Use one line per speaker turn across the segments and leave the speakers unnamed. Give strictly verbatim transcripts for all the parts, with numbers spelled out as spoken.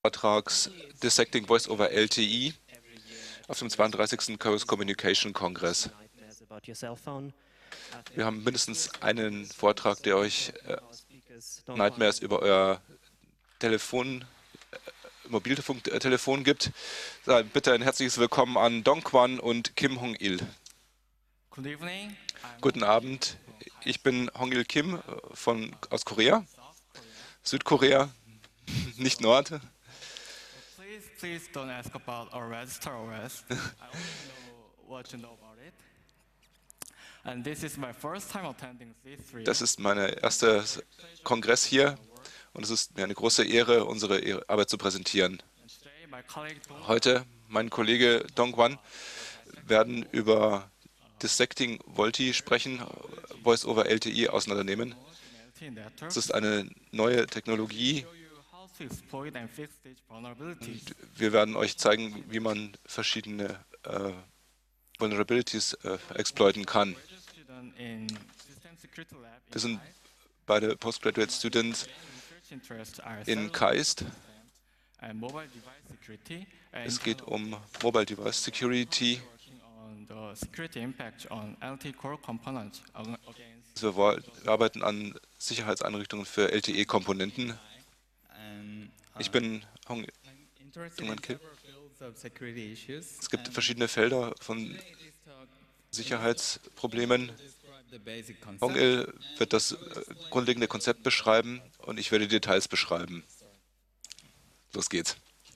Vortrags Dissecting Voice over L T E auf dem zweiunddreißigsten Chaos Communication Kongress. Wir haben mindestens einen Vortrag, der euch äh, Nightmares über euer Telefon, äh, Mobilfunktelefon gibt. So, bitte ein herzliches Willkommen an Dong Kwan und Kim Hong-il. Guten Abend, ich bin Hong-il Kim von, aus Korea, Südkorea, nicht Nord.
Please don't ask about our register O S. I want to know what you know about it. And this is my first time attending C three.
Das ist mein erster Kongress hier und es ist mir eine große Ehre, unsere Arbeit zu präsentieren. Heute, mein Kollege Dong Kwan, werden über Dissecting V O L T E sprechen, Voice over L T E auseinandernehmen. Es ist eine neue Technologie. Und wir werden euch zeigen, wie man verschiedene äh, Vulnerabilities äh, exploiten kann. Wir sind beide Postgraduate Students in KAIST. Es geht um Mobile Device Security. Also wir arbeiten an Sicherheitseinrichtungen für L T E-Komponenten. Ich bin Hong Dong-Kil. Es gibt verschiedene Felder von Sicherheitsproblemen. Hong-Il wird das grundlegende Konzept beschreiben und ich werde Details beschreiben. Los geht's.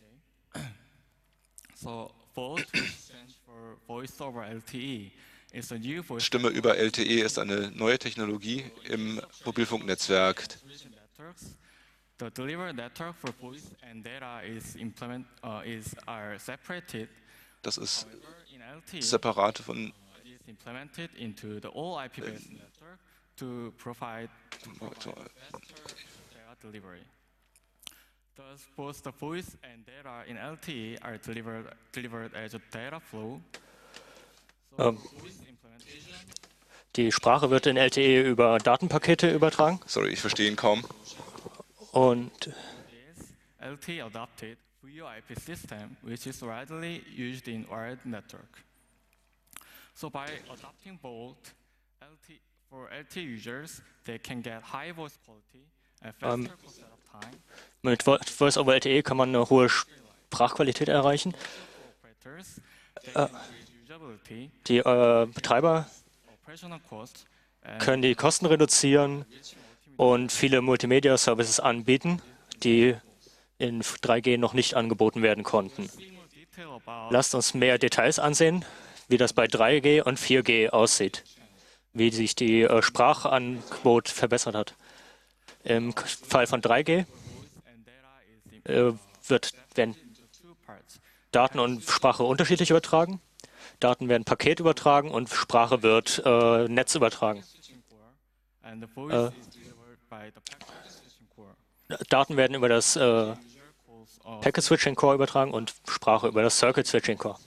Stimme über L T E ist eine neue Technologie im Mobilfunknetzwerk.
The delivered network for voice and data is implement uh, is are separated.
Das ist separat von
is implemented into the all I P-based network to provide data delivery. Thus, both the voice and data in L T E are delivered delivered as a data flow.
So um. Die Sprache wird in L T E über Datenpakete übertragen.
Sorry, ich verstehe ihn kaum.
Und
L T E adopted V O I P system, which is widely used in wired network. So by adopting both L T for L T E users, they can get high voice quality and faster
um,
setup time.
Mit Voice over L T E kann man eine hohe Sprachqualität erreichen. Äh, die äh, Betreiber können die Kosten reduzieren und viele Multimedia-Services anbieten, die in drei G noch nicht angeboten werden konnten. Lasst uns mehr Details ansehen, wie das bei drei G und vier G aussieht, wie sich die äh, Sprachangebot verbessert hat. Im Fall von drei G äh, wird, werden Daten und Sprache unterschiedlich übertragen. Daten werden Paket übertragen und Sprache wird äh, Netz übertragen. Äh, Daten werden über das äh, Packet Switching Core übertragen und Sprache über das Circuit Switching Core.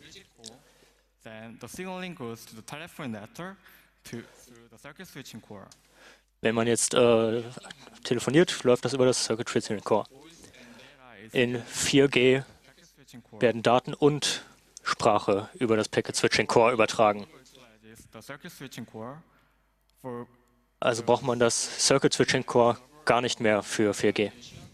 Wenn man jetzt äh, telefoniert, läuft das über das Circuit Switching Core. In vier G werden Daten und Sprache über das Packet Switching Core übertragen. Also braucht man das Circuit Switching Core gar nicht mehr für vier G.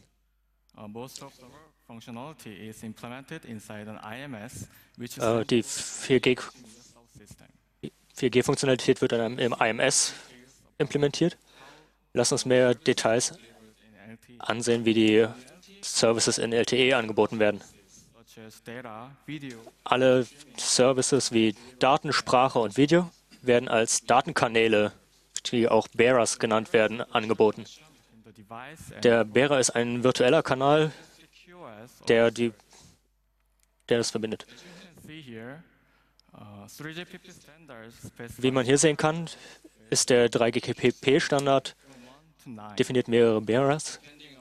Äh, die vier G-Funktionalität wird dann im I M S implementiert. Lass uns mehr Details ansehen, wie die Services in L T E angeboten werden. Alle Services wie Daten, Sprache und Video werden als Datenkanäle, die auch Bearers genannt werden, angeboten. Der Bearer ist ein virtueller Kanal, der, die, der das verbindet. Wie man hier sehen kann, ist der drei G P P-Standard, definiert mehrere Bearers.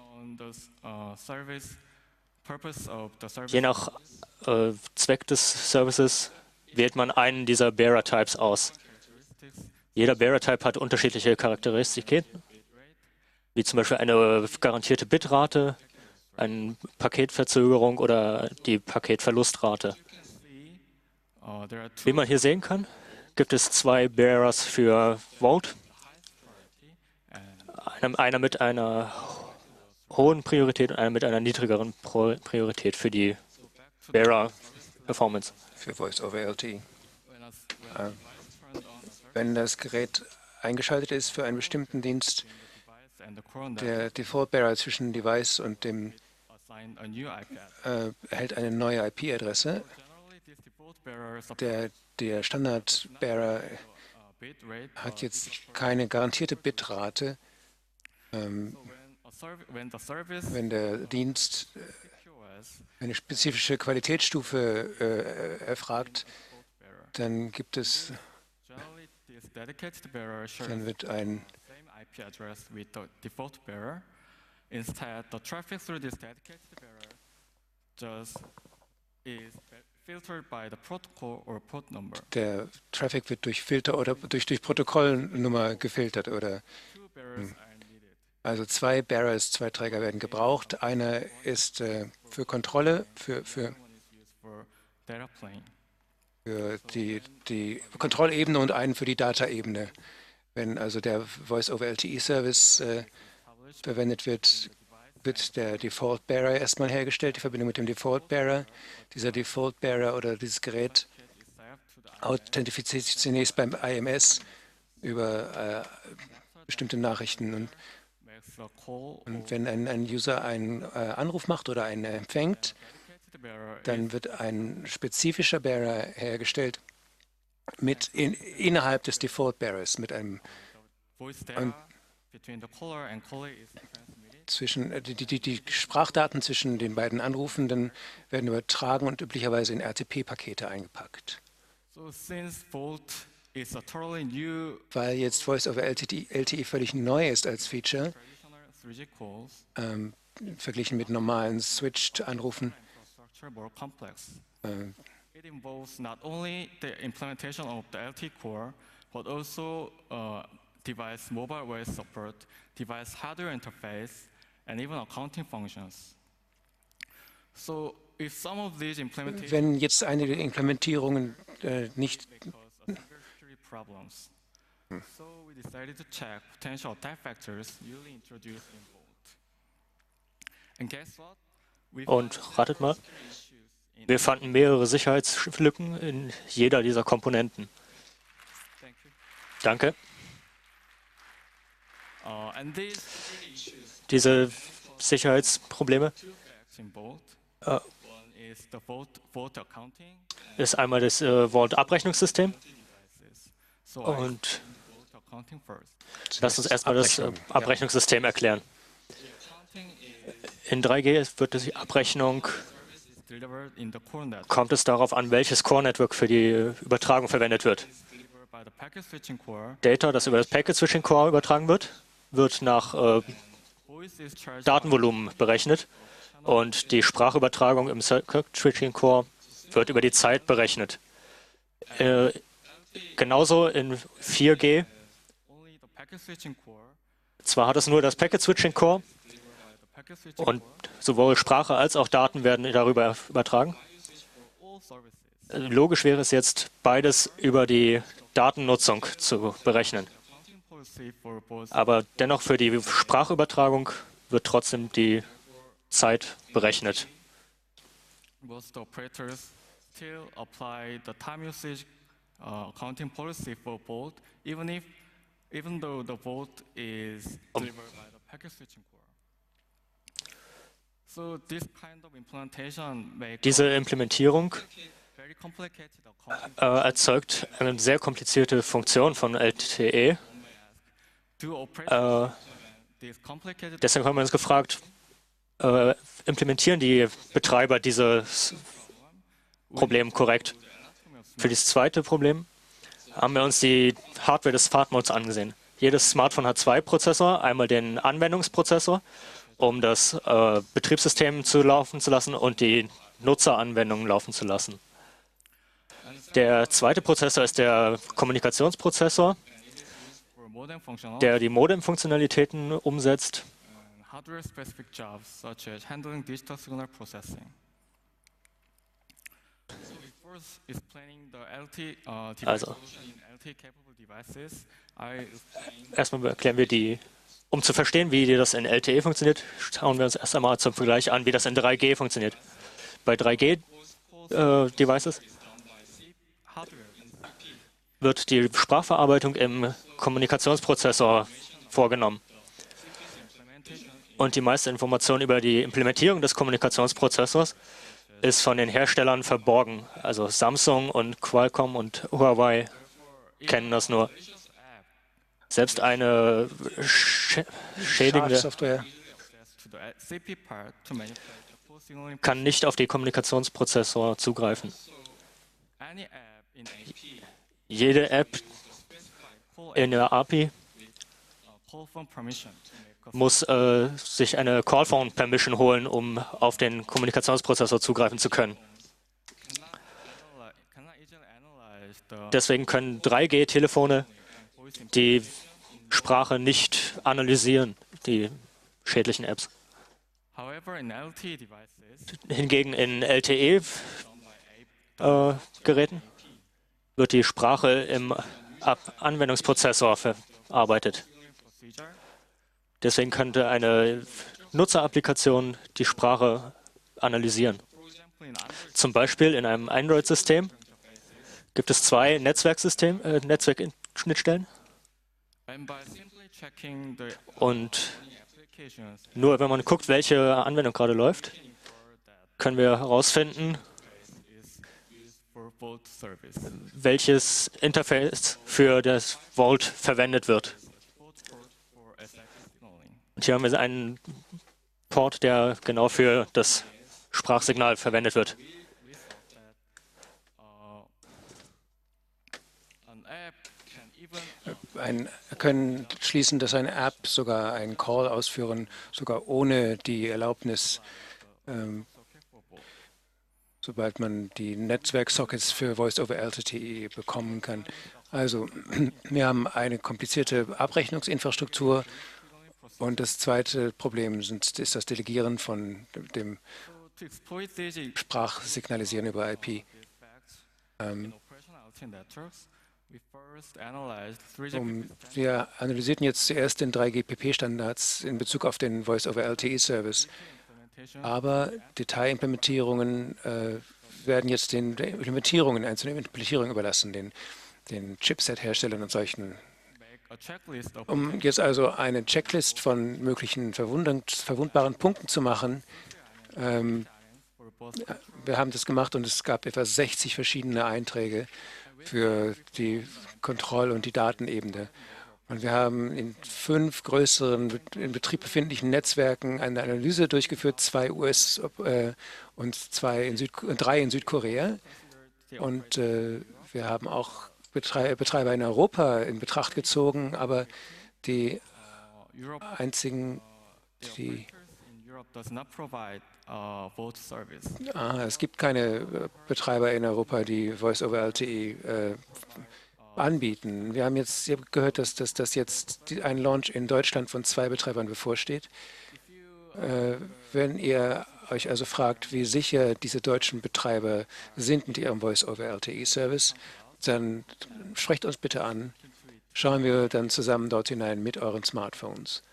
Je nach äh, Zweck des Services wählt man einen dieser Bearer-Types aus. Jeder Bearer-Type hat unterschiedliche Charakteristiken, wie zum Beispiel eine garantierte Bitrate eine Paketverzögerung oder die Paketverlustrate. Wie man hier sehen kann, gibt es zwei Bearers für Vault. Einer, einer mit einer hohen Priorität und einer mit einer niedrigeren Pro Priorität für die Bearer-Performance.
Für Voice over L T E. Äh, wenn das Gerät eingeschaltet ist für einen bestimmten Dienst, der Default-Bearer zwischen Device und dem äh, erhält eine neue I P-Adresse. Der, der Standard-Bearer hat jetzt keine garantierte Bitrate. Ähm, wenn der Dienst äh, eine spezifische Qualitätsstufe äh, erfragt, dann gibt es, dann wird ein Instead, the traffic through this dedicated bearer just is filtered by the protocol or port number. Der Traffic wird durch Filter oder durch, durch Protokollnummer gefiltert oder hm. Also zwei Bearers, zwei Träger werden gebraucht. Einer ist äh, für Kontrolle, für, für, für die, die Kontrollebene und einen für die Data-Ebene. Wenn also der Voice over L T E-Service äh, verwendet wird, wird der Default Bearer erstmal hergestellt, die Verbindung mit dem Default Bearer. Dieser Default Bearer oder dieses Gerät authentifiziert sich zunächst beim I M S über äh, bestimmte Nachrichten. Und, und wenn ein, ein User einen äh, Anruf macht oder einen empfängt, dann wird ein spezifischer Bearer hergestellt mit in, innerhalb des Default Bearers, mit einem, einem zwischen, die, die, die Sprachdaten zwischen den beiden Anrufenden werden übertragen und üblicherweise in R T P-Pakete eingepackt. Weil jetzt Voice over L T E völlig neu ist als Feature, ähm, verglichen mit normalen Switched-Anrufen, äh,
it involves not only the implementation of the L T E core, but also uh, device mobile voice support, device hardware interface, and even accounting functions. So, if some of these implementations
wenn jetzt einige Implementierungen äh, nicht
problems, hm. so we decided to check potential attack vectors newly introduced in Vault. And guess what?
Und ratet mal, wir fanden mehrere Sicherheitslücken in jeder dieser Komponenten. Danke. Diese Sicherheitsprobleme äh, ist einmal das äh, Vault-Abrechnungssystem. Und lasst uns erstmal das äh, Abrechnungssystem erklären. In drei G wird die Abrechnung, kommt es darauf an, welches Core-Network für die Übertragung verwendet wird. Data, das über das Packet Switching Core übertragen wird, wird nach äh, Datenvolumen berechnet und die Sprachübertragung im Circuit Switching Core wird über die Zeit berechnet. Äh, genauso in vier G. Zwar hat es nur das Packet Switching Core und sowohl Sprache als auch Daten werden darüber übertragen. Logisch wäre es jetzt, beides über die Datennutzung zu berechnen. Aber dennoch für die Sprachübertragung wird trotzdem die Zeit berechnet.
Most operators still apply the time usage uh, accounting policy for Vault, even if, even though the Vault is delivered by the packet switching core. So this kind of implementation makes
Diese Implementierung
very complicated accounting
äh, erzeugt eine sehr komplizierte Funktion von L T E. Äh, deshalb haben wir uns gefragt, äh, implementieren die Betreiber dieses Problem korrekt? Für das zweite Problem haben wir uns die Hardware des Smart Modes angesehen. Jedes Smartphone hat zwei Prozessor, einmal den Anwendungsprozessor, um das äh, Betriebssystem zu laufen zu lassen und die Nutzeranwendungen laufen zu lassen. Der zweite Prozessor ist der Kommunikationsprozessor, der die Modem-Funktionalitäten umsetzt
hardware-specific jobs such as handling digital signal processing. So before explaining the L T uh, device
Also,
solution in L T-capable devices, I explained
erstmal erklären wir die, um zu verstehen, wie das in L T E funktioniert, schauen wir uns erst einmal zum Vergleich an, wie das in drei G funktioniert. Bei drei G-Devices wird die Sprachverarbeitung im Kommunikationsprozessor vorgenommen. Und die meiste Information über die Implementierung des Kommunikationsprozessors ist von den Herstellern verborgen. Also Samsung und Qualcomm und Huawei kennen das nur. Selbst eine sch schädigende
Schadsoftware
kann nicht auf die Kommunikationsprozessor zugreifen. Jede App in der A P I muss äh, sich eine Callphone Permission holen, um auf den Kommunikationsprozessor zugreifen zu können. Deswegen können drei G-Telefone die Sprache nicht analysieren, die schädlichen Apps. Hingegen in L T E-Geräten wird die Sprache im Anwendungsprozessor verarbeitet. Deswegen könnte eine Nutzerapplikation die Sprache analysieren. Zum Beispiel in einem Android-System gibt es zwei Netzwerksystem, äh, Netzwerkschnittstellen. Und nur wenn man guckt, welche Anwendung gerade läuft, können wir herausfinden, welches Interface für das Vault verwendet wird. Und hier haben wir einen Port, der genau für das Sprachsignal verwendet wird.
Ein, wir können schließen, dass eine App sogar einen Call ausführen, sogar ohne die Erlaubnis, ähm, sobald man die Netzwerksockets für Voice over L T E bekommen kann. Also wir haben eine komplizierte Abrechnungsinfrastruktur und das zweite Problem sind, ist das Delegieren von dem Sprachsignalisieren über I P. Ähm, Um, wir analysierten jetzt zuerst den drei G P P-Standards in Bezug auf den Voice over L T E-Service, aber Detailimplementierungen äh, werden jetzt den Implementierungen, einzelnen Implementierungen überlassen, den, den Chipset-Herstellern und solchen. Um jetzt also eine Checklist von möglichen verwundbaren Punkten zu machen, ähm, wir haben das gemacht und es gab etwa sechzig verschiedene Einträge für die Kontroll- und die Datenebene. Und wir haben in fünf größeren, in Betrieb befindlichen Netzwerken eine Analyse durchgeführt, zwei U S äh, und zwei in Süd, drei in Südkorea. Und äh, wir haben auch Betrei Betreiber in Europa in Betracht gezogen, aber die einzigen, die Ah, es gibt keine Betreiber in Europa, die Voice over L T E äh, anbieten. Wir haben jetzt gehört, dass, dass, dass jetzt die, ein Launch in Deutschland von zwei Betreibern bevorsteht. Äh, wenn ihr euch also fragt, wie sicher diese deutschen Betreiber sind mit ihrem Voice over L T E-Service, dann sprecht uns bitte an. Schauen wir dann zusammen dort hinein mit euren Smartphones.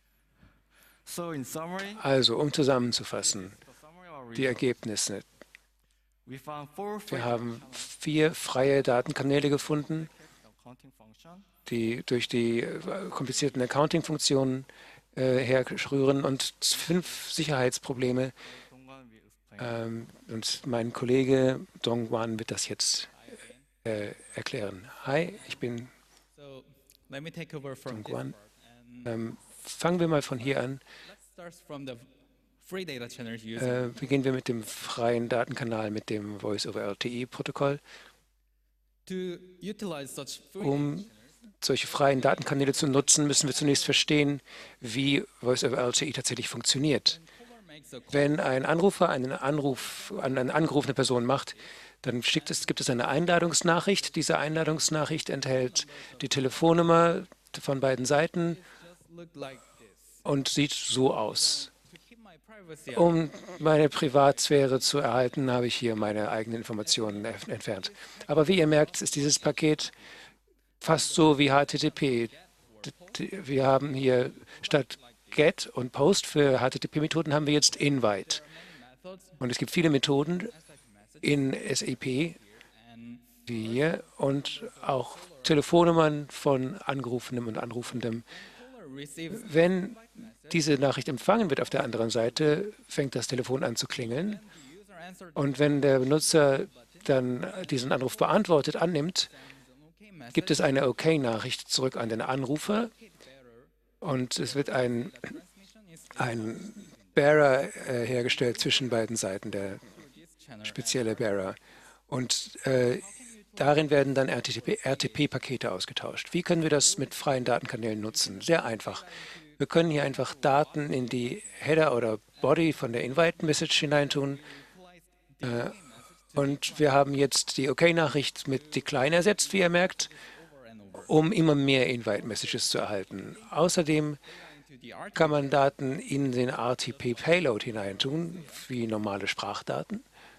Also, um zusammenzufassen, die Ergebnisse. Wir haben vier freie Datenkanäle gefunden, die durch die komplizierten Accounting-Funktionen äh, herrühren und fünf Sicherheitsprobleme. Ähm, und mein Kollege Dongwan wird das jetzt äh, erklären. Hi, ich bin Dongwan. Ähm, Fangen wir mal von hier an. Äh, beginnen wir mit dem freien Datenkanal, mit dem Voice over L T E-Protokoll. Um solche freien Datenkanäle zu nutzen, müssen wir zunächst verstehen, wie Voice over L T E tatsächlich funktioniert. Wenn ein Anrufer einen Anruf an eine angerufene Person macht, dann schickt es, gibt es eine Einladungsnachricht. Diese Einladungsnachricht enthält die Telefonnummer von beiden Seiten und sieht so aus. Um meine Privatsphäre zu erhalten, habe ich hier meine eigenen Informationen entfernt. Aber wie ihr merkt, ist dieses Paket fast so wie H T T P. Wir haben hier statt GET und POST für H T T P-Methoden haben wir jetzt Invite. Und es gibt viele Methoden in S A P, wie hier, und auch Telefonnummern von Angerufenem und Anrufendem. Wenn diese Nachricht empfangen wird auf der anderen Seite, fängt das Telefon an zu klingeln. Und wenn der Benutzer dann diesen Anruf beantwortet, annimmt, gibt es eine OK-Nachricht zurück an den Anrufer. Und es wird ein, ein Bearer äh, hergestellt zwischen beiden Seiten, der spezielle Bearer. Und äh, darin werden dann R T P-Pakete ausgetauscht. Wie können wir das mit freien Datenkanälen nutzen? Sehr einfach. Wir können hier einfach Daten in die Header oder Body von der Invite-Message hineintun. Äh, und wir haben jetzt die OK-Nachricht mit Decline ersetzt, wie ihr merkt, um immer mehr Invite-Messages zu erhalten. Außerdem kann man Daten in den R T P-Payload hineintun, wie normale Sprachdaten.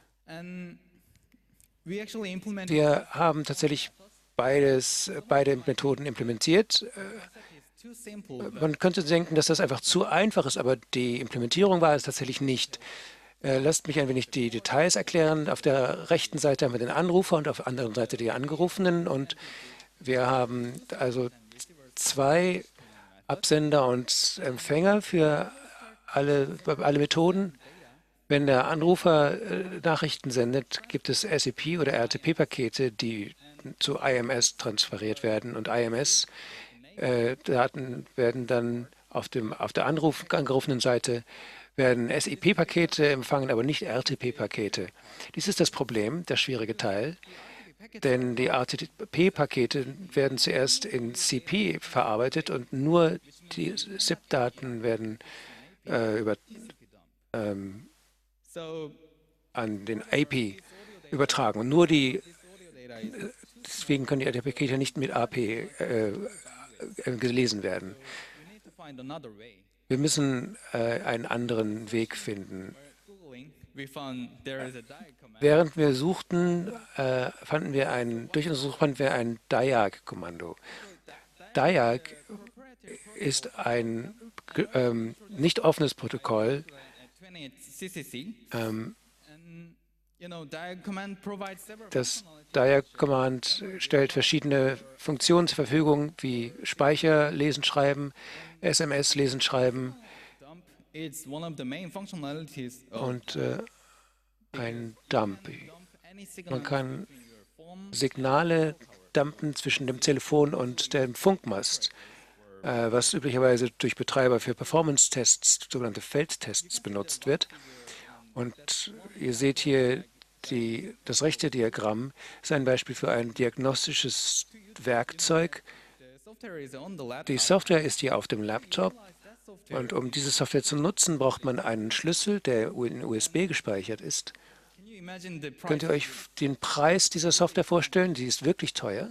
Wir haben tatsächlich beides, beide Methoden implementiert. Man könnte denken, dass das einfach zu einfach ist, aber die Implementierung war es tatsächlich nicht. Lasst mich ein wenig die Details erklären. Auf der rechten Seite haben wir den Anrufer und auf der anderen Seite die Angerufenen. Und wir haben also zwei Absender und Empfänger für alle, alle Methoden. Wenn der Anrufer äh, Nachrichten sendet, gibt es S A P- oder R T P-Pakete, die zu I M S transferiert werden. Und I M S-Daten äh, werden dann auf, dem, auf der Anruf, angerufenen Seite werden S I P-Pakete empfangen, aber nicht R T P-Pakete. Dies ist das Problem, der schwierige Teil. Denn die R T P-Pakete werden zuerst in C P verarbeitet und nur die S I P-Daten werden äh, über ähm, an den A P übertragen. Und nur die, deswegen können die R T P-Pakete nicht mit A P äh, gelesen werden. Wir müssen äh, einen anderen Weg finden. Während wir suchten, äh, fanden wir ein, durch unsere Suche fanden wir ein Diag-Kommando. Diag ist ein ähm, nicht offenes Protokoll. Ähm, das Diag-Command stellt verschiedene Funktionen zur Verfügung, wie Speicher, Lesen, Schreiben, S M S, Lesen, Schreiben und äh, ein Dump. Man kann Signale dumpen zwischen dem Telefon und dem Funkmast, äh, was üblicherweise durch Betreiber für Performance-Tests, sogenannte Feldtests, benutzt wird. Und ihr seht hier, die, das rechte Diagramm ist ein Beispiel für ein diagnostisches Werkzeug. Die Software ist hier auf dem Laptop. Und um diese Software zu nutzen, braucht man einen Schlüssel, der in U S B gespeichert ist. Könnt ihr euch den Preis dieser Software vorstellen? Die ist wirklich teuer.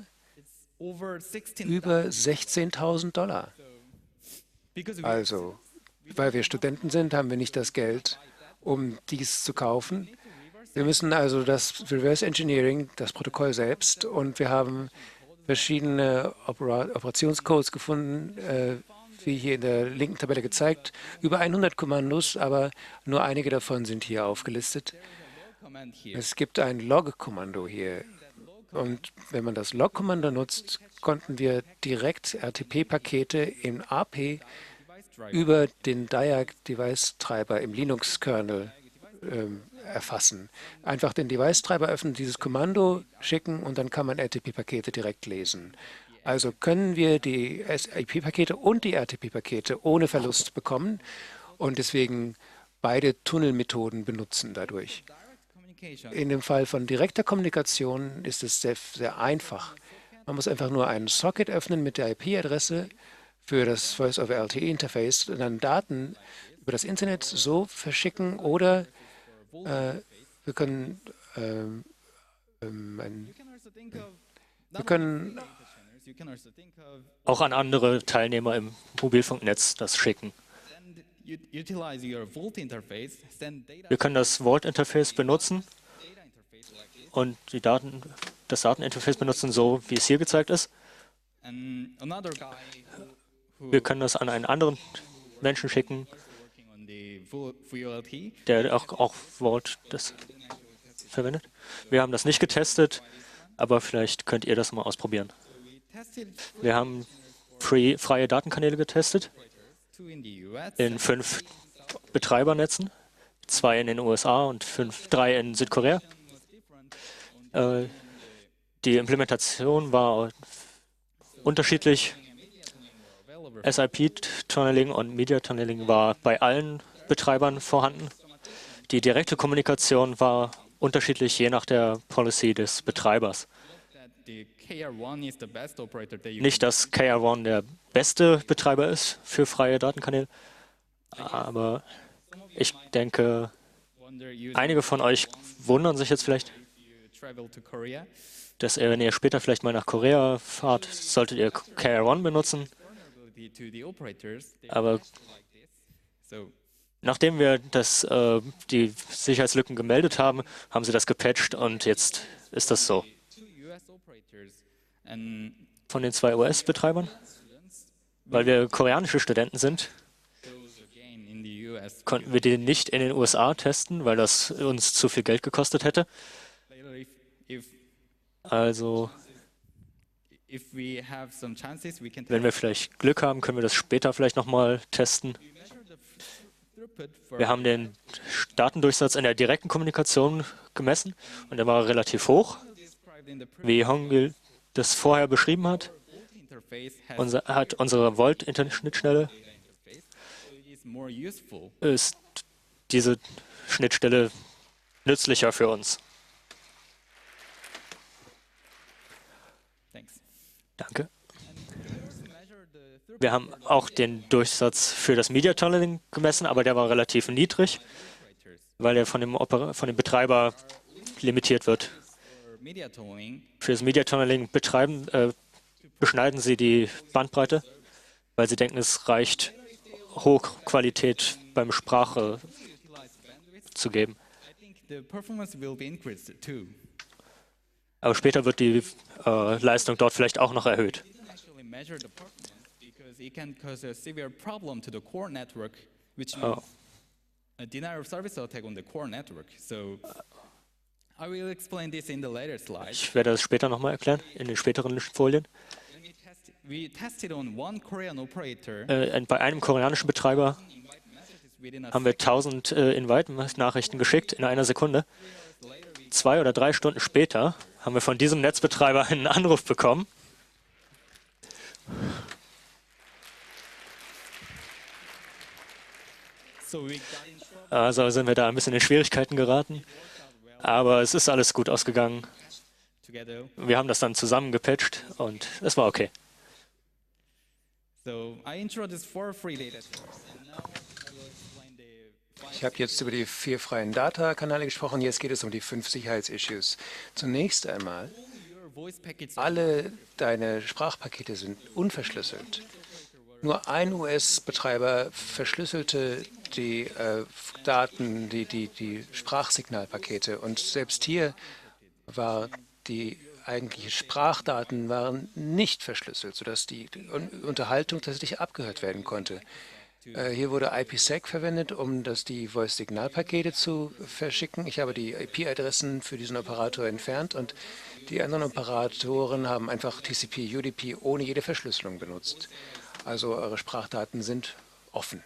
Über sechzehntausend Dollar. Also, weil wir Studenten sind, haben wir nicht das Geld, um dies zu kaufen. Wir müssen also das Reverse Engineering, das Protokoll selbst, und wir haben verschiedene Opera Operationscodes gefunden, äh, wie hier in der linken Tabelle gezeigt, über hundert Kommandos, aber nur einige davon sind hier aufgelistet. Es gibt ein Log-Kommando hier. Und wenn man das Log-Kommando nutzt, konnten wir direkt R T P-Pakete im A P über den Diag-Device-Treiber im Linux-Kernel ähm, erfassen. Einfach den Device-Treiber öffnen, dieses Kommando schicken und dann kann man R T P-Pakete direkt lesen. Also können wir die S I P-Pakete und die R T P-Pakete ohne Verlust bekommen und deswegen beide Tunnelmethoden benutzen dadurch. In dem Fall von direkter Kommunikation ist es sehr, sehr einfach. Man muss einfach nur einen Socket öffnen mit der I P-Adresse für das Voice-over-L T E-Interface und dann Daten über das Internet so verschicken oder äh, wir können, ähm, ähm, ein, wir können
auch an andere Teilnehmer im Mobilfunknetz das schicken. Wir können das Vault-Interface benutzen und die Daten, das Dateninterface benutzen, so wie es hier gezeigt ist. Wir können das an einen anderen Menschen schicken, der auch, auch Vault das verwendet. Wir haben das nicht getestet, aber vielleicht könnt ihr das mal ausprobieren. Wir haben free, freie Datenkanäle getestet in fünf Betreibernetzen, zwei in den U S A und fünf, drei in Südkorea. Äh, die Implementation war unterschiedlich. S I P-Tunneling und Media-Tunneling war bei allen Betreibern vorhanden. Die direkte Kommunikation war unterschiedlich, je nach der Policy des Betreibers. Nicht, dass K R eins der beste Betreiber ist für freie Datenkanäle, aber ich denke, einige von euch wundern sich jetzt vielleicht, dass ihr, wenn ihr später vielleicht mal nach Korea fahrt, solltet ihr K R eins benutzen. Aber nachdem wir das, äh, die Sicherheitslücken gemeldet haben, haben sie das gepatcht und jetzt ist das so. Von den zwei U S-Betreibern, weil wir koreanische Studenten sind, konnten wir die nicht in den U S A testen, weil das uns zu viel Geld gekostet hätte. Also, wenn wir vielleicht Glück haben, können wir das später vielleicht nochmal testen. Wir haben den Datendurchsatz in der direkten Kommunikation gemessen und der war relativ hoch, wie Hongil das vorher beschrieben hat. Unser, hat unsere Volt-Internet-Schnittstelle ist diese Schnittstelle nützlicher für uns. Danke. Wir haben auch den Durchsatz für das Media Tunneling gemessen, aber der war relativ niedrig, weil er von dem, Oper von dem Betreiber limitiert wird. Für das Media Tunneling betreiben, äh, beschneiden sie die Bandbreite, weil sie denken, es reicht, Hochqualität beim Sprache zu geben. Aber später wird die äh, Leistung dort vielleicht auch noch erhöht. Oh. Ich werde das später nochmal erklären, in den späteren Folien. Äh, bei einem koreanischen Betreiber haben wir tausend äh, Invite-Nachrichten geschickt in einer Sekunde. Zwei oder drei Stunden später haben wir von diesem Netzbetreiber einen Anruf bekommen. Also sind wir da ein bisschen in Schwierigkeiten geraten. Aber es ist alles gut ausgegangen. Wir haben das dann zusammen gepatcht und es war okay.
Ich habe jetzt über die vier freien Data-Kanäle gesprochen, jetzt geht es um die fünf Sicherheitsissues. Zunächst einmal, alle deine Sprachpakete sind unverschlüsselt. Nur ein U S-Betreiber verschlüsselte die äh, Daten, die, die, die Sprachsignalpakete. Und selbst hier war die eigentliche Sprachdaten waren nicht verschlüsselt, sodass die Unterhaltung tatsächlich abgehört werden konnte. Äh, hier wurde I P sec verwendet, um das die Voice-Signalpakete zu verschicken. Ich habe die I P-Adressen für diesen Operator entfernt und die anderen Operatoren haben einfach T C P, U D P ohne jede Verschlüsselung benutzt. Also eure Sprachdaten sind offen.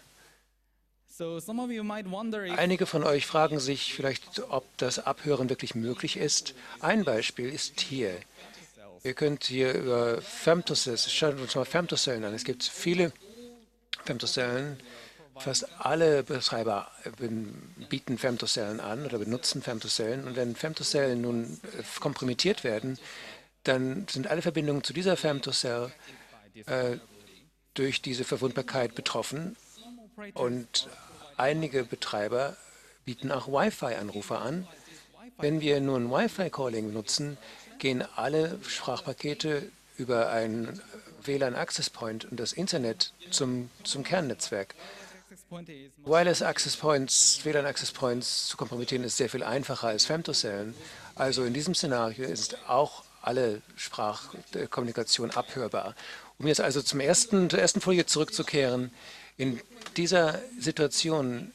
Einige von euch fragen sich vielleicht, ob das Abhören wirklich möglich ist. Ein Beispiel ist hier. Ihr könnt hier über Femtocell, schaut uns mal Femtocellen an. Es gibt viele Femtocellen. Fast alle Betreiber bieten Femtocellen an oder benutzen Femtocellen. Und wenn Femtocellen nun kompromittiert werden, dann sind alle Verbindungen zu dieser Femtocell äh, durch diese Verwundbarkeit betroffen. Und einige Betreiber bieten auch Wi-Fi-Anrufe an. Wenn wir nun Wi-Fi-Calling nutzen, gehen alle Sprachpakete über einen W L A N Access Point und das Internet zum, zum Kernnetzwerk. Wireless Access Points, W L A N Access Points zu kompromittieren, ist sehr viel einfacher als Femtocellen. Also in diesem Szenario ist auch alle Sprachkommunikation abhörbar. Um jetzt also zum ersten, zur ersten Folie zurückzukehren, in dieser Situation,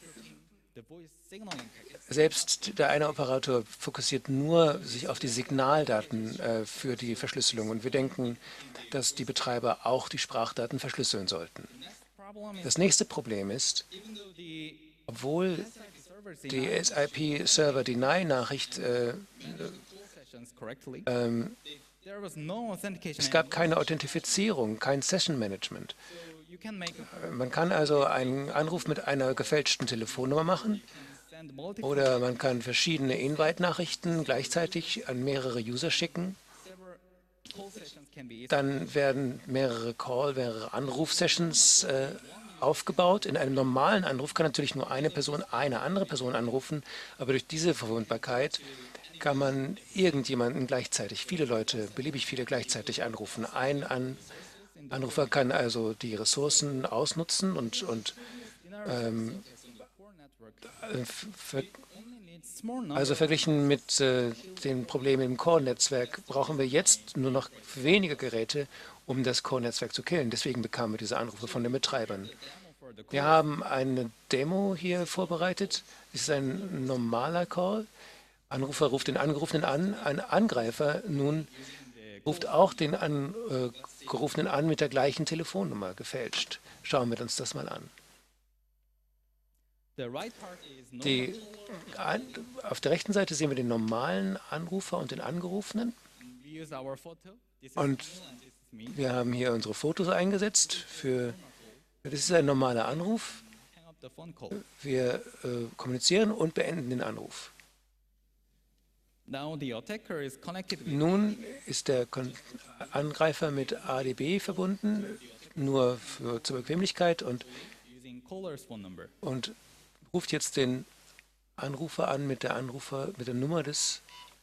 selbst der eine Operator fokussiert nur sich auf die Signaldaten äh, für die Verschlüsselung. Und wir denken, dass die Betreiber auch die Sprachdaten verschlüsseln sollten. Das nächste Problem ist, obwohl die S I P-Server-Deny-Nachricht äh, ähm, es gab keine Authentifizierung, kein Session-Management. Man kann also einen Anruf mit einer gefälschten Telefonnummer machen oder man kann verschiedene Invite-Nachrichten gleichzeitig an mehrere User schicken. Dann werden mehrere Call, mehrere Anruf-Sessions äh, aufgebaut. In einem normalen Anruf kann natürlich nur eine Person eine andere Person anrufen, aber durch diese Verwundbarkeit kann man irgendjemanden gleichzeitig, viele Leute, beliebig viele gleichzeitig anrufen. Ein An Anrufer kann also die Ressourcen ausnutzen und, und ähm, ver also verglichen mit äh, den Problemen im Core-Netzwerk brauchen wir jetzt nur noch wenige Geräte, um das Core-Netzwerk zu killen. Deswegen bekamen wir diese Anrufe von den Betreibern. Wir haben eine Demo hier vorbereitet. Das ist ein normaler Call. Anrufer ruft den Angerufenen an. Ein Angreifer nun ruft auch den Angerufenen an mit der gleichen Telefonnummer, gefälscht. Schauen wir uns das mal an. Die, auf der rechten Seite sehen wir den normalen Anrufer und den Angerufenen. Und wir haben hier unsere Fotos eingesetzt. Für, das ist ein normaler Anruf. Wir äh, kommunizieren und beenden den Anruf. Nun ist der Angreifer mit A D B verbunden, nur für, zur Bequemlichkeit und, und ruft jetzt den Anrufer an mit der Anrufer mit der Nummer des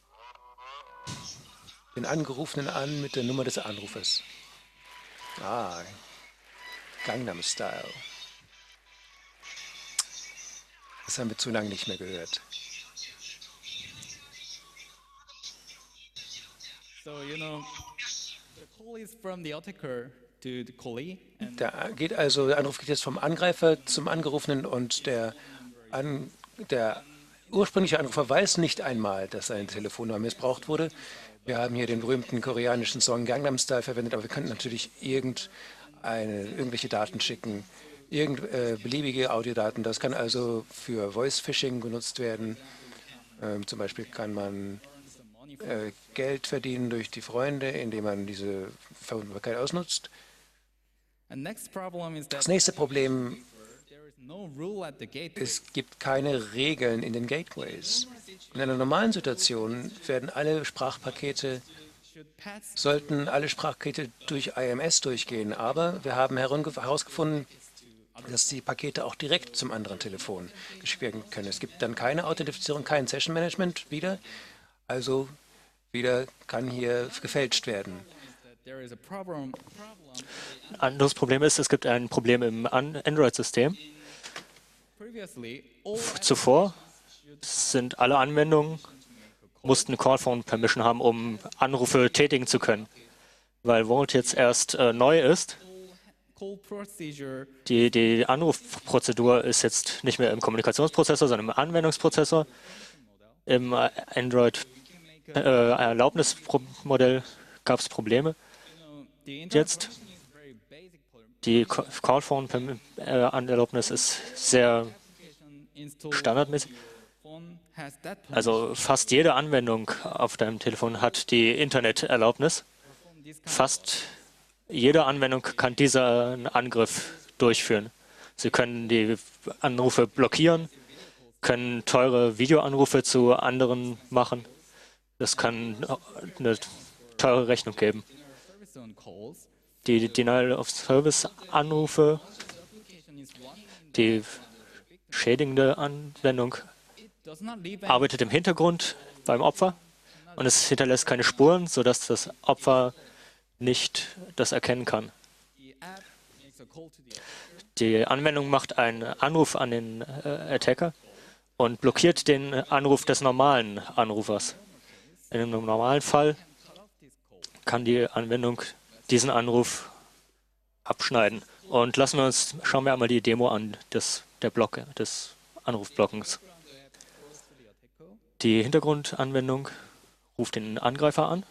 den Angerufenen an mit der Nummer des Anrufers. Ah, Gangnam Style. Das haben wir zu lange nicht mehr gehört.
So, you know, the call is from the attacker to the callee.
Da geht also, der Anruf geht jetzt vom Angreifer zum Angerufenen und der, an, der ursprüngliche Anrufer weiß nicht einmal, dass seine Telefonnummer missbraucht wurde. Wir haben hier den berühmten koreanischen Song Gangnam Style verwendet, aber wir könnten natürlich irgendeine, irgendwelche Daten schicken, irgend, äh, beliebige Audiodaten. Das kann also für Voice Phishing genutzt werden. Ähm, zum Beispiel kann man äh, Geld verdienen durch die Freunde, indem man diese Verwundbarkeit ausnutzt. Das nächste Problem: Es gibt keine Regeln in den Gateways. In einer normalen Situation werden alle Sprachpakete, sollten alle Sprachpakete durch I M S durchgehen, aber wir haben herausgefunden, dass die Pakete auch direkt zum anderen Telefon geschickt werden können. Es gibt dann keine Authentifizierung, kein Session Management wieder, also wieder kann hier gefälscht werden.
Ein anderes Problem ist, es gibt ein Problem im Android-System. Zuvor sind alle Anwendungen, mussten Call Phone Permission haben, um Anrufe tätigen zu können. Weil Vault jetzt erst äh, neu ist, die, die Anrufprozedur ist jetzt nicht mehr im Kommunikationsprozessor, sondern im Anwendungsprozessor. Im äh, Android-Erlaubnismodell äh, gab es Probleme. Jetzt die Call Phone Erlaubnis ist sehr standardmäßig. Also fast jede Anwendung auf deinem Telefon hat die Interneterlaubnis. Fast jede Anwendung kann diesen Angriff durchführen. Sie können die Anrufe blockieren, können teure Videoanrufe zu anderen machen. Das kann eine teure Rechnung geben. Die Denial-of-Service-Anrufe, die schädigende Anwendung, arbeitet im Hintergrund beim Opfer und es hinterlässt keine Spuren, sodass das Opfer nicht das erkennen kann. Die Anwendung macht einen Anruf an den äh, Attacker und blockiert den Anruf des normalen Anrufers. In einem normalen Fall kann die Anwendung diesen Anruf abschneiden. Und lassen wir uns, schauen wir einmal die Demo an des, der Blocke, des Anrufblockens. Die Hintergrundanwendung ruft den Angreifer an.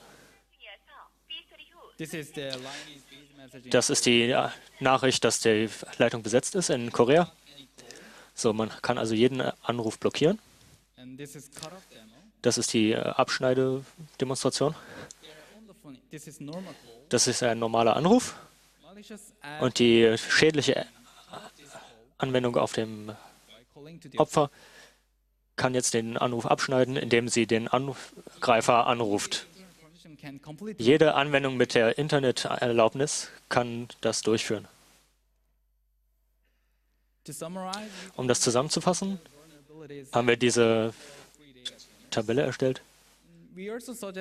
Das ist die Nachricht, dass die Leitung besetzt ist in Korea. So, man kann also jeden Anruf blockieren. Das ist die Abschneidedemonstration. Das ist ein normaler Anruf. Und die schädliche Anwendung auf dem Opfer kann jetzt den Anruf abschneiden, indem sie den Angreifer anruft. Jede Anwendung mit der Interneterlaubnis kann das durchführen. Um das zusammenzufassen, haben wir diese Tabelle erstellt. Wir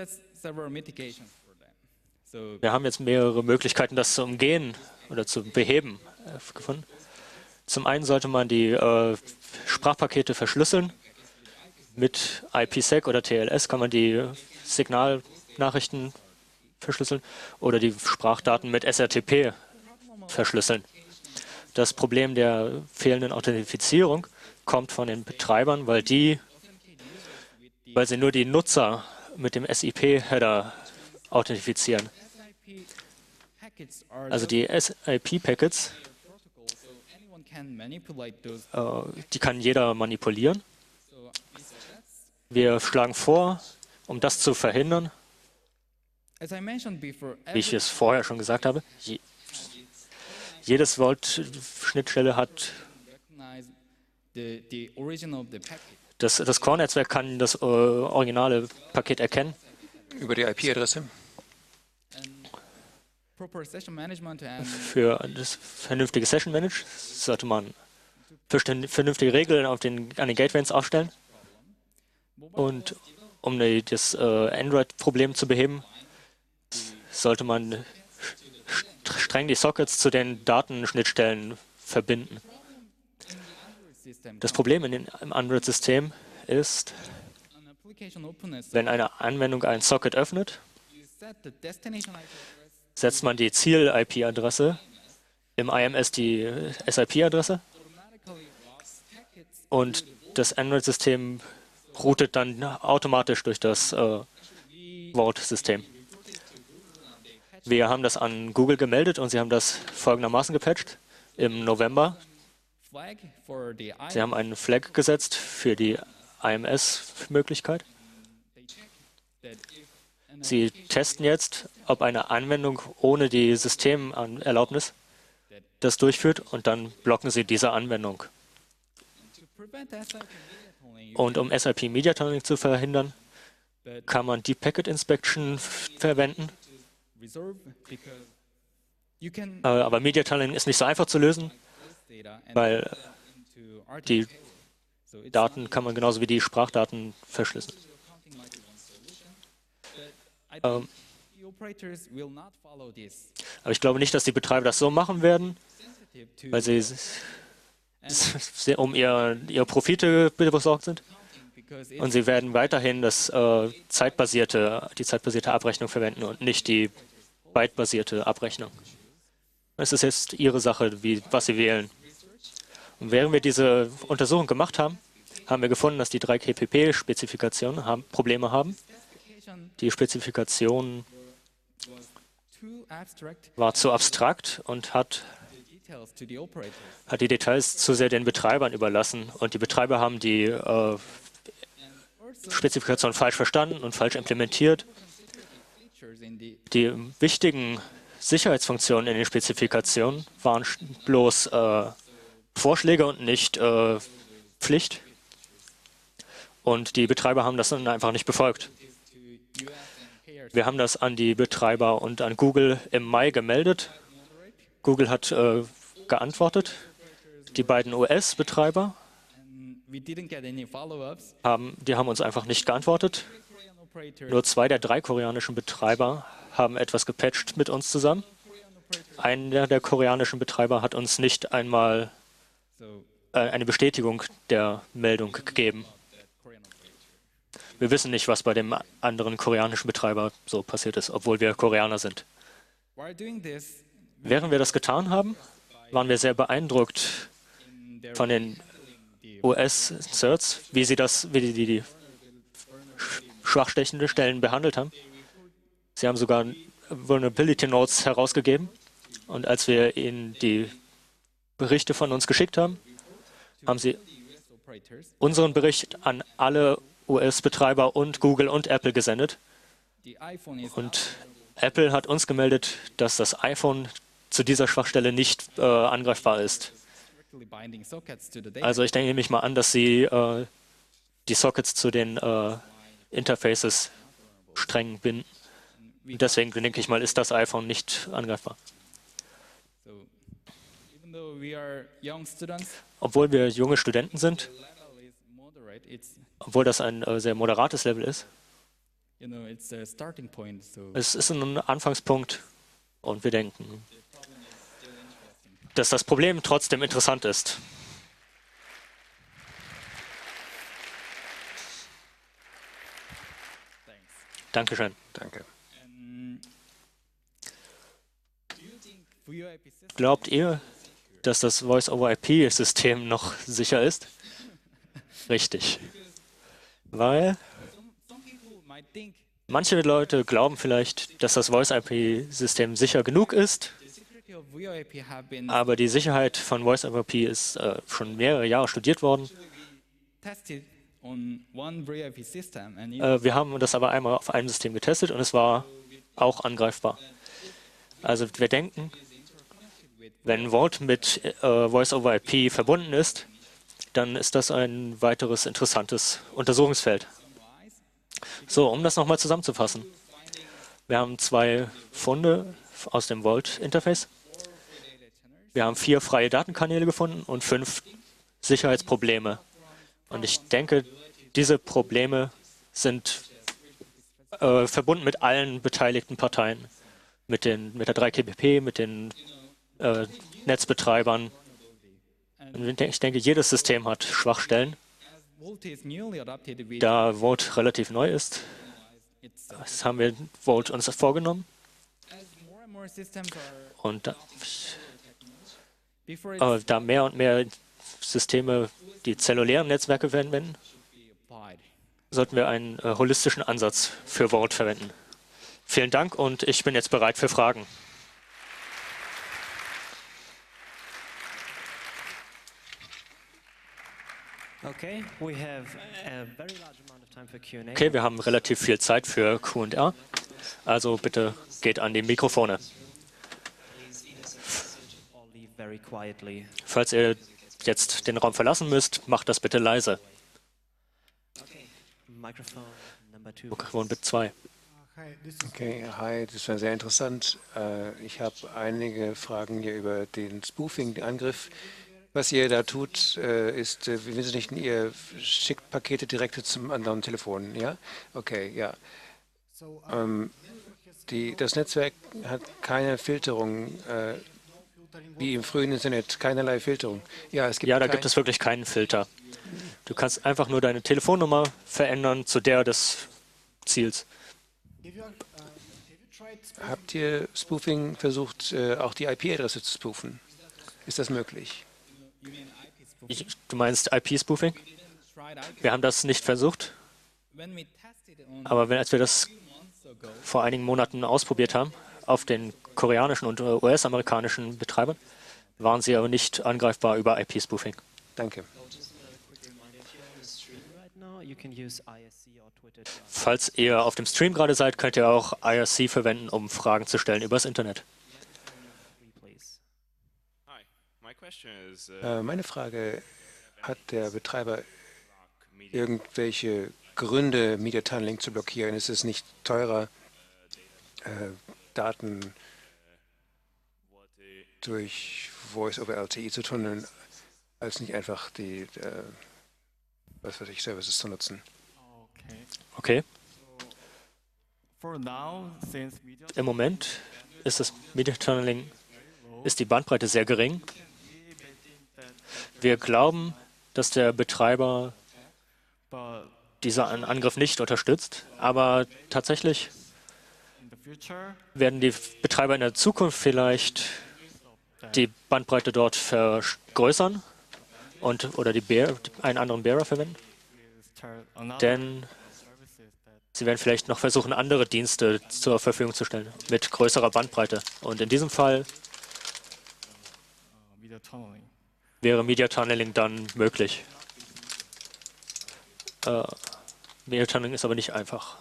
haben jetzt mehrere Möglichkeiten, das zu umgehen oder zu beheben, äh, gefunden. Zum einen sollte man die äh, Sprachpakete verschlüsseln. Mit I P sec oder T L S kann man die Signalnachrichten verschlüsseln oder die Sprachdaten mit S R T P verschlüsseln. Das Problem der fehlenden Authentifizierung kommt von den Betreibern, weil die, weil sie nur die Nutzer mit dem S I P-Header authentifizieren. Also die S I P-Packets, äh, die kann jeder manipulieren. Wir schlagen vor, um das zu verhindern, wie ich es vorher schon gesagt habe, je, jedes Vault-Schnittstelle hat das, das Core-Netzwerk kann das äh, originale Paket erkennen.
Über die I P-Adresse.
Für das vernünftige Session Manage sollte man vernünftige Regeln auf den, an den Gateways aufstellen. Und um die, das äh, Android-Problem zu beheben, sollte man streng die Sockets zu den Datenschnittstellen verbinden. Das Problem in den, im Android-System ist, wenn eine Anwendung einen Socket öffnet, setzt man die Ziel-I P-Adresse, im I M S die S I P-Adresse und das Android-System routet dann automatisch durch das äh, Vault-System. Wir haben das an Google gemeldet und sie haben das folgendermaßen gepatcht im November. Sie haben einen Flag gesetzt für die I M S-Möglichkeit. Sie testen jetzt, ob eine Anwendung ohne die Systemerlaubnis das durchführt und dann blocken sie diese Anwendung. Und um S I P Media Tunneling zu verhindern, kann man die Packet Inspection verwenden. Aber Media Tunneling ist nicht so einfach zu lösen, weil die Daten kann man genauso wie die Sprachdaten verschlüsseln. Ähm, aber ich glaube nicht, dass die Betreiber das so machen werden, weil sie sehr um ihr, ihre Profite besorgt sind. Und sie werden weiterhin das, äh, zeitbasierte, die zeitbasierte Abrechnung verwenden und nicht die bytebasierte Abrechnung. Es ist jetzt ihre Sache, wie, was sie wählen. Und während wir diese Untersuchung gemacht haben, haben wir gefunden, dass die drei K P P-Spezifikationen haben, Probleme haben. Die Spezifikation war zu abstrakt und hat, hat die Details zu sehr den Betreibern überlassen. Und die Betreiber haben die äh, Spezifikation falsch verstanden und falsch implementiert. Die wichtigen Sicherheitsfunktionen in den Spezifikationen waren bloß äh, Vorschläge und nicht äh, Pflicht. Und die Betreiber haben das dann einfach nicht befolgt. Wir haben das an die Betreiber und an Google im Mai gemeldet. Google hat äh, geantwortet. Die beiden U S-Betreiber haben, die haben uns einfach nicht geantwortet. Nur zwei der drei koreanischen Betreiber haben etwas gepatcht mit uns zusammen. einer der koreanischen Betreiber hat uns nicht einmal äh, eine Bestätigung der Meldung gegeben. Wir wissen nicht, was bei dem anderen koreanischen Betreiber so passiert ist, obwohl wir Koreaner sind. Während wir das getan haben, waren wir sehr beeindruckt von den U S-Certs, wie sie das, wie die, die, die schwachstechende Stellen behandelt haben. Sie haben sogar Vulnerability Notes herausgegeben. Und als wir ihnen die Berichte von uns geschickt haben, haben sie unseren Bericht an alle U S-Betreiber und Google und Apple gesendet. Und Apple hat uns gemeldet, dass das iPhone zu dieser Schwachstelle nicht äh, angreifbar ist. Also ich denke nämlich mal an, dass sie äh, die Sockets zu den äh, Interfaces streng binden. Deswegen denke ich mal, ist das iPhone nicht angreifbar. Obwohl wir junge Studenten sind, obwohl das ein äh, sehr moderates Level ist, es ist ein Anfangspunkt und wir denken, dass das Problem trotzdem interessant ist. Dankeschön.
Danke.
Glaubt ihr, dass das Voice-over-I P-System noch sicher ist? Richtig. Weil manche Leute glauben vielleicht, dass das Voice-I P-System sicher genug ist, aber die Sicherheit von Voice-over I P ist äh, schon mehrere Jahre studiert worden. Äh, wir haben das aber einmal auf einem System getestet und es war auch angreifbar. Also wir denken, wenn Vault mit äh, Voice-over I P verbunden ist, dann ist das ein weiteres interessantes Untersuchungsfeld. So, um das nochmal zusammenzufassen. Wir haben zwei Funde aus dem Vault-Interface. Wir haben vier freie Datenkanäle gefunden und fünf Sicherheitsprobleme. Und ich denke, diese Probleme sind äh, verbunden mit allen beteiligten Parteien. Mit, den, mit der drei T P P, mit den äh, Netzbetreibern. Und ich denke, jedes System hat Schwachstellen. Da Vault relativ neu ist, das haben wir Vault uns vorgenommen. Und da, äh, da mehr und mehr Systeme die zellulären Netzwerke verwenden, sollten wir einen äh, holistischen Ansatz für Vault verwenden. Vielen Dank und ich bin jetzt bereit für Fragen.
Okay, we have a very large amount of time for Q and A.
Okay, wir haben relativ viel Zeit für Q und A. Also bitte geht an die Mikrofone. Falls ihr jetzt den Raum verlassen müsst, macht das bitte leise. Mikrofon Bit zwei.
Okay, hi, das war sehr interessant. Ich habe einige Fragen hier über den Spoofing, den Angriff. Was ihr da tut, ist, wie wesentlich ihr schickt Pakete direkt zum anderen Telefon, ja? Okay, ja. Ähm, die, das Netzwerk hat keine Filterung, äh, wie im frühen Internet, keinerlei Filterung. Ja, es gibt
ja da
kein...
gibt es wirklich keinen Filter. Du kannst einfach nur deine Telefonnummer verändern zu der des Ziels.
Habt ihr Spoofing versucht, auch die I P-Adresse zu spoofen? Ist das möglich?
Ich, du meinst I P-Spoofing? Wir haben das nicht versucht, aber wenn, als wir das vor einigen Monaten ausprobiert haben, auf den koreanischen und U S-amerikanischen Betreibern, waren sie aber nicht angreifbar über I P-Spoofing.
Danke.
Falls ihr auf dem Stream gerade seid, könnt ihr auch I R C verwenden, um Fragen zu stellen übers Internet.
Äh, meine Frage, hat der Betreiber irgendwelche Gründe, Media Tunneling zu blockieren? Ist es nicht teurer, äh, Daten durch Voice-over L T E zu tunneln, als nicht einfach die äh, was weiß ich, Services zu nutzen?
Okay. Im Moment ist das Media Tunneling ist die Bandbreite sehr gering. Wir glauben, dass der Betreiber diesen Angriff nicht unterstützt, aber tatsächlich werden die Betreiber in der Zukunft vielleicht die Bandbreite dort vergrößern und oder die Bear, einen anderen Bearer verwenden. Denn sie werden vielleicht noch versuchen, andere Dienste zur Verfügung zu stellen mit größerer Bandbreite. Und in diesem Fall wäre Media Tunneling dann möglich. Äh, Media Tunneling ist aber nicht einfach.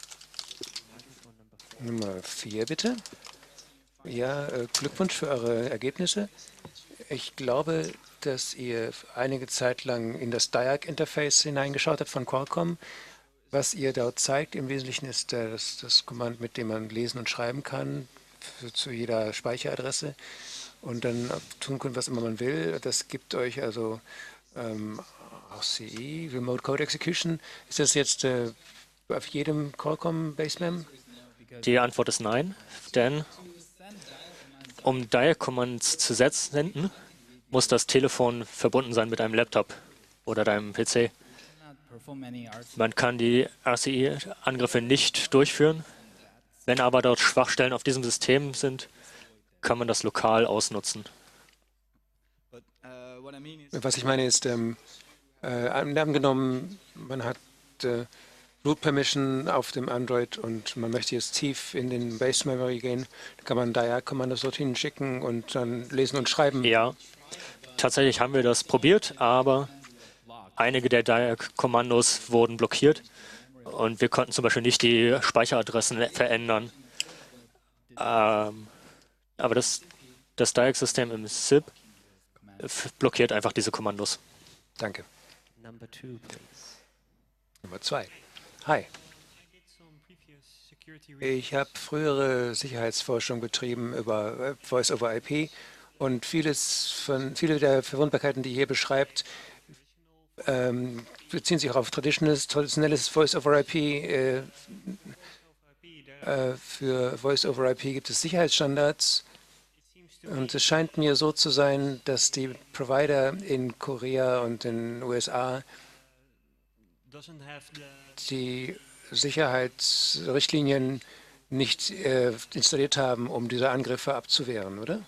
Nummer vier, bitte. Ja, äh, Glückwunsch für eure Ergebnisse. Ich glaube, dass ihr einige Zeit lang in das D I A C-Interface hineingeschaut habt von Qualcomm. Was ihr dort zeigt, im Wesentlichen ist äh, das, das Kommand, mit dem man lesen und schreiben kann, für, zu jeder Speicheradresse und dann tun kann, was immer man will. Das gibt euch also ähm, auch C E, Remote Code Execution. Ist das jetzt äh, auf jedem Qualcomm Basemem?
Die Antwort ist nein, denn um D I A C-Commands zu senden, muss das Telefon verbunden sein mit einem Laptop oder deinem P C. Man kann die R C I-Angriffe nicht durchführen. Wenn aber dort Schwachstellen auf diesem System sind, kann man das lokal ausnutzen.
Was ich meine ist, ähm, äh, angenommen, man hat äh, Root Permission auf dem Android und man möchte jetzt tief in den Base Memory gehen, dann kann man D I A C-Kommandos dorthin schicken und dann lesen und schreiben.
Ja, tatsächlich haben wir das probiert, aber einige der D I A C-Kommandos wurden blockiert und wir konnten zum Beispiel nicht die Speicheradressen verändern. Ähm, aber das, das D I A C-System im S I B blockiert einfach diese Kommandos.
Danke.
Number two, please.
Nummer zwei. Hi. Ich habe frühere Sicherheitsforschung betrieben über Voice over I P und vieles von, viele der Verwundbarkeiten, die ihr hier beschreibt, ähm, beziehen sich auch auf traditionelles, traditionelles Voice over I P. Äh, äh, für Voice over I P gibt es Sicherheitsstandards und es scheint mir so zu sein, dass die Provider in Korea und in den U S A die Sicherheitsrichtlinien nicht äh, installiert haben, um diese Angriffe abzuwehren, oder?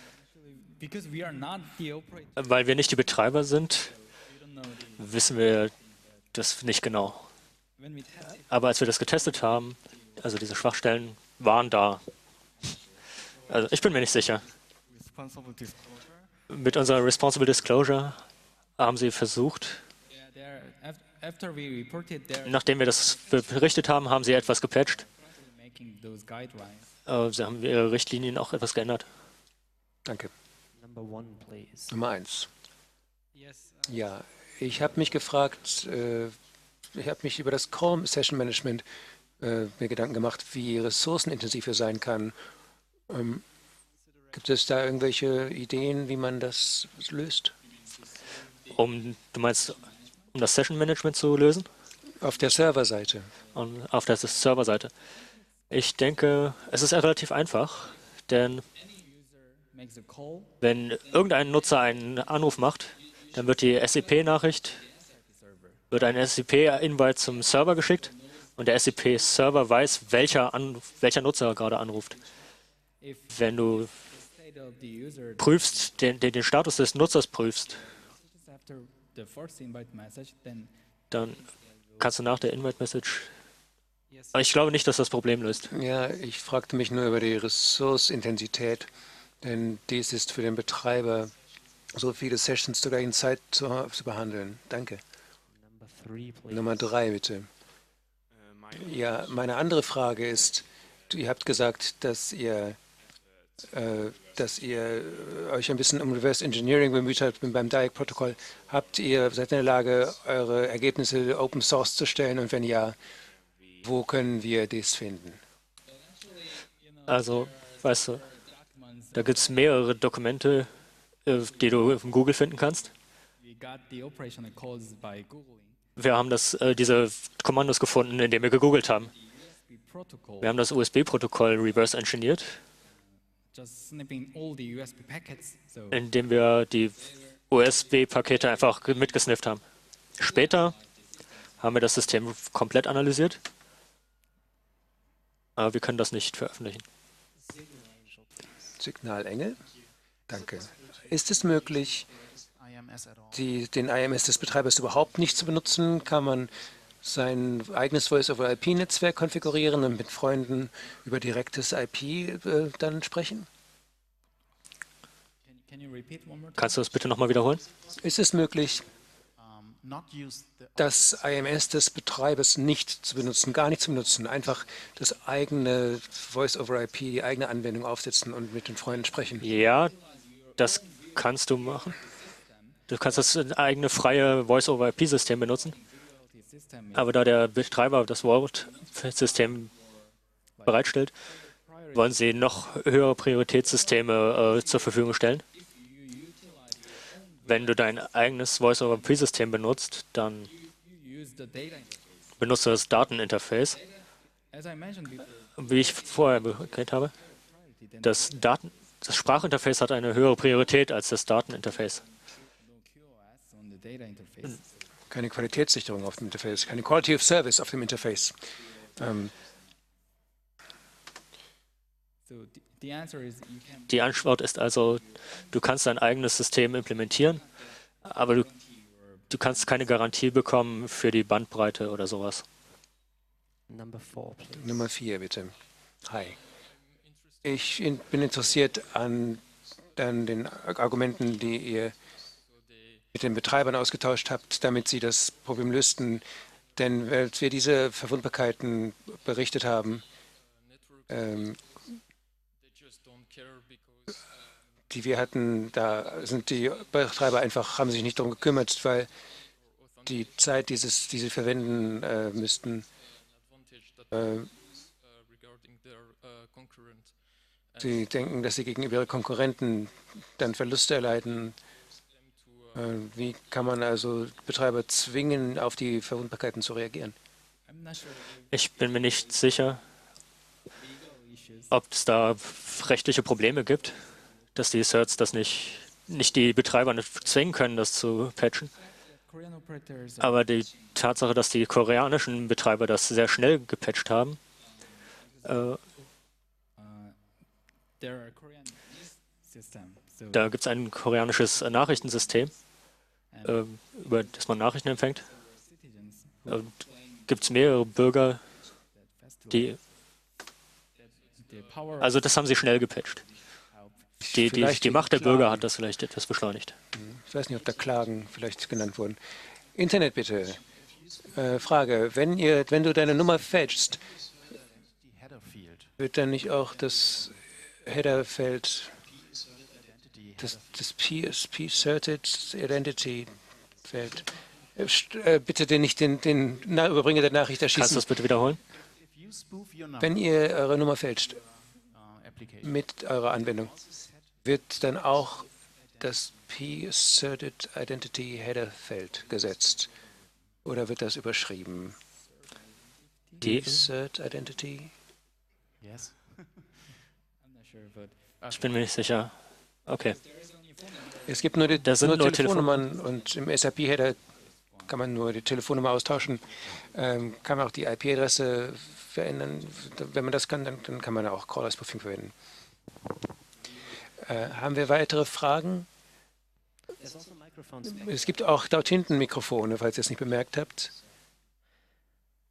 Weil wir nicht die Betreiber sind, wissen wir das nicht genau. Aber als wir das getestet haben, also diese Schwachstellen waren da. Also ich bin mir nicht sicher. Mit unserer Responsible Disclosure haben sie versucht, nachdem wir das berichtet haben, haben sie etwas gepatcht. Äh, sie haben ihre Richtlinien auch etwas geändert.
Danke.
Number one, please.
Nummer eins. Ja, ich habe mich gefragt, äh, ich habe mich über das Calm Session Management äh, mir Gedanken gemacht, wie ressourcenintensiv es sein kann. Ähm, gibt es da irgendwelche Ideen, wie man das löst?
Um, du meinst, um das Session Management zu lösen?
Auf der Serverseite.
Und auf der Serverseite. Ich denke, es ist relativ einfach, denn wenn irgendein Nutzer einen Anruf macht, dann wird die S C P-Nachricht, wird ein S C P-Invite zum Server geschickt und der S C P-Server weiß, welcher, An welcher Nutzer gerade anruft. Wenn du prüfst, den, den, den Status des Nutzers prüfst, dann kannst du nach der Invite-Message. Aber ich glaube nicht, dass das Problem löst.
Ja, ich fragte mich nur über die Ressourcenintensität, denn dies ist für den Betreiber, so viele Sessions zur gleichen Zeit zu, zu behandeln. Danke.
Number three, please.
Nummer drei, bitte. Ja, meine andere Frage ist, ihr habt gesagt, dass ihr, äh, dass ihr euch ein bisschen um Reverse Engineering bemüht habt beim D I A C-Protokoll. Habt ihr, seid in der Lage, eure Ergebnisse Open Source zu stellen? Und wenn ja, wo können wir das finden?
Also, weißt du, da gibt es mehrere Dokumente, äh, die du in Google finden kannst. Wir haben das, äh, diese Kommandos gefunden, indem wir gegoogelt haben. Wir haben das U S B-Protokoll reverse engineert, indem wir die U S B-Pakete einfach mitgesnifft haben. Später haben wir das System komplett analysiert, aber wir können das nicht veröffentlichen.
Signalengel, danke. Ist es möglich, die, den I M S des Betreibers überhaupt nicht zu benutzen? Kann man sein eigenes Voice-over-I P-Netzwerk konfigurieren und mit Freunden über direktes I P äh, dann sprechen?
Kannst du das bitte nochmal wiederholen?
Ist es möglich, das I M S des Betreibers nicht zu benutzen, gar nicht zu benutzen, einfach das eigene Voice-over-I P, die eigene Anwendung aufsetzen und mit den Freunden sprechen?
Ja, das kannst du machen. Du kannst das eigene freie Voice-over-I P-System benutzen, aber da der Betreiber das Vault-System bereitstellt, wollen sie noch höhere Prioritätssysteme äh, zur Verfügung stellen. Wenn du dein eigenes Voice-over-I P-System benutzt, dann benutzt du das Dateninterface. Wie ich vorher erklärt habe, das, Daten, das Sprachinterface hat eine höhere Priorität als das Dateninterface.
Keine Qualitätssicherung auf dem Interface, keine Quality of Service auf dem Interface. Ähm,
Die Antwort ist also, du kannst dein eigenes System implementieren, aber du, du kannst keine Garantie bekommen für die Bandbreite oder sowas.
Nummer vier, bitte. Hi. Ich in, bin interessiert an, an den Argumenten, die ihr mit den Betreibern ausgetauscht habt, damit sie das Problem lösten. Denn als wir diese Verwundbarkeiten berichtet haben, ähm, die wir hatten, da sind die Betreiber einfach, haben sich nicht darum gekümmert, weil die Zeit, dieses, die sie verwenden äh, müssten, äh, sie denken, dass sie gegenüber ihren Konkurrenten dann Verluste erleiden. Äh, wie kann man also Betreiber zwingen, auf die Verwundbarkeiten zu reagieren?
Ich bin mir nicht sicher, ob es da rechtliche Probleme gibt, dass die Certs das nicht, nicht die Betreiber nicht zwingen können, das zu patchen. Aber die Tatsache, dass die koreanischen Betreiber das sehr schnell gepatcht haben, äh, da gibt es ein koreanisches Nachrichtensystem, äh, über das man Nachrichten empfängt. Äh, gibt es mehrere Bürger, die... Also das haben sie schnell gepatcht. Die, die, die Macht der Bürger hat das vielleicht etwas beschleunigt.
Ich weiß nicht, ob da Klagen vielleicht genannt wurden. Internet bitte. Äh, Frage, wenn, ihr, wenn du deine Nummer fälschst, wird dann nicht auch das Headerfeld, das, das P S P-Certed Identity-Feld, äh, bitte den nicht den, den na, Überbringer der Nachricht erschießen?
Kannst du das bitte wiederholen?
Wenn ihr eure Nummer fälscht mit eurer Anwendung, wird dann auch das P-Certed Identity Header Feld gesetzt oder wird das überschrieben? P-Cert Identity?
Ich bin mir nicht sicher. Okay.
Es gibt nur, die,
da sind
nur,
nur
Telefonnummern
Telefon
und im S A P-Header kann man nur die Telefonnummer austauschen. Ähm, kann man auch die I P-Adresse verändern. Wenn man das kann, dann, dann kann man auch Crawler-Spoofing verwenden. Äh, haben wir weitere Fragen? Es gibt auch dort hinten Mikrofone, falls ihr es nicht bemerkt habt.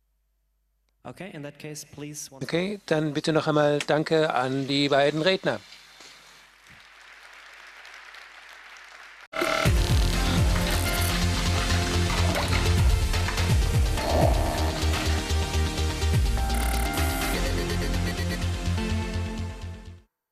Okay, dann bitte noch einmal Danke an die beiden Redner.